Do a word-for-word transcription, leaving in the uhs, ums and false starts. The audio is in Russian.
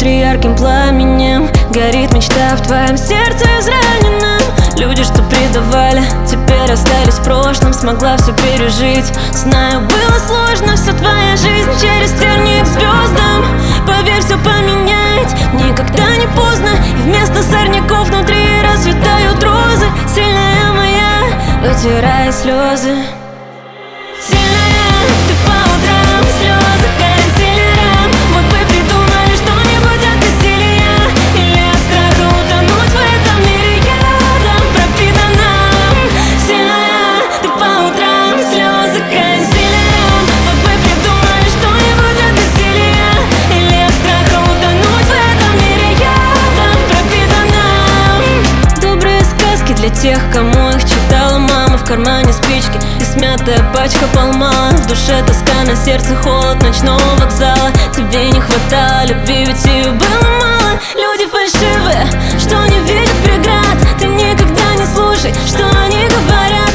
внутри ярким пламенем горит мечта в твоем сердце израненном. Люди, что предавали, теперь остались в прошлом. Смогла все пережить, знаю, было сложно. Вся твоя жизнь через тернии к звездам. Поверь, все поменять никогда не поздно. И вместо сорняков внутри расцветают розы. Сильная моя, вытирай слезы. Сильная, ты по утрам, слезы консилером. Вот бы придумали что-нибудь от веселья. Или от страха утонуть в этом мире ядом пропитанном. Сильная, ты по утрам, слезы консилером. Вот бы придумали что-нибудь от веселья. Или от страха утонуть в этом мире ядом пропитанном. Добрые сказки для тех, кому их читала мама. В кармане спички и смятая пачка полмала. В душе тоска, на сердце холод ночного вокзала. Тебе не хватало любви, ведь ее было мало. Люди фальшивые, что не видят преград. Ты никогда не слушай, что они говорят.